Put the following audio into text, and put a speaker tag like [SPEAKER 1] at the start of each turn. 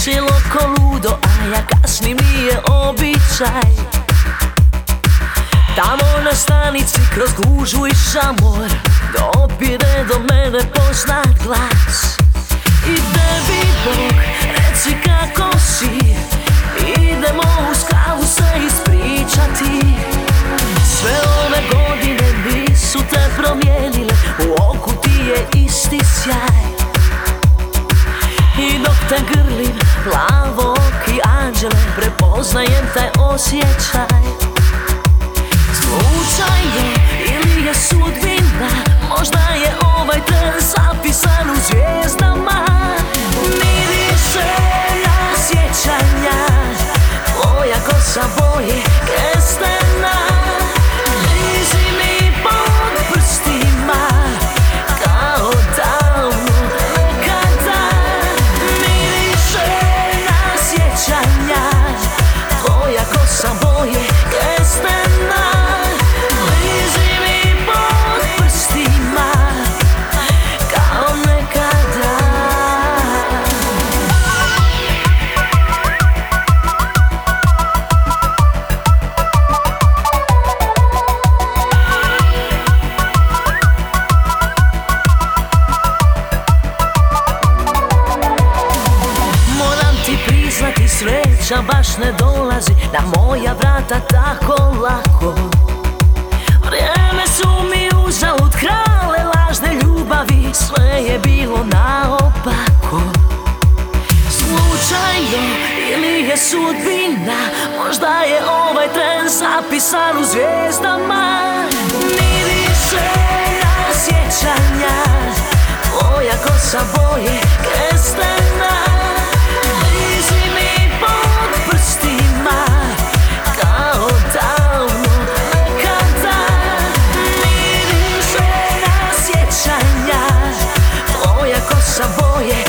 [SPEAKER 1] Riješilo ko ludo, a ja kasnim, nije običaj. Tamo na stanici kroz gužvu i šamor dopire do mene poznat glas. I tebi Bog, reci kako si, idemo uz kavu se ispričati. Sve ove godine nisu te promijenile, u oku ti je isti sjaj. I dok te grlim, plavoki anđele, prepoznajem taj osjećaj. Slučaj je ili je sudbina, možda je ovaj tren zapisan u zvijezdama. Miriše na sjećanja, tvoja kosa boje kestena. Bliži mi pod prstima, kao davno nekada. Miriše na sjećanja, tvoja kosa boje kestena. Bliži mi pod prstima, kao nekada. Moram ti priznati, sreća baš ne dolazi na moja vrata tako lako. Vrijeme su mi uzalud krale lažne ljubavi, sve je bilo naopako. Slučajno ili je sudbina, možda je ovaj tren zapisan u zvijezdama. Miriše na sjećanja, tvoja kosa boje kestena. Bliži mi pod prstima, kao davno nekada. Miriše na sjećanja, tvoja kosa boje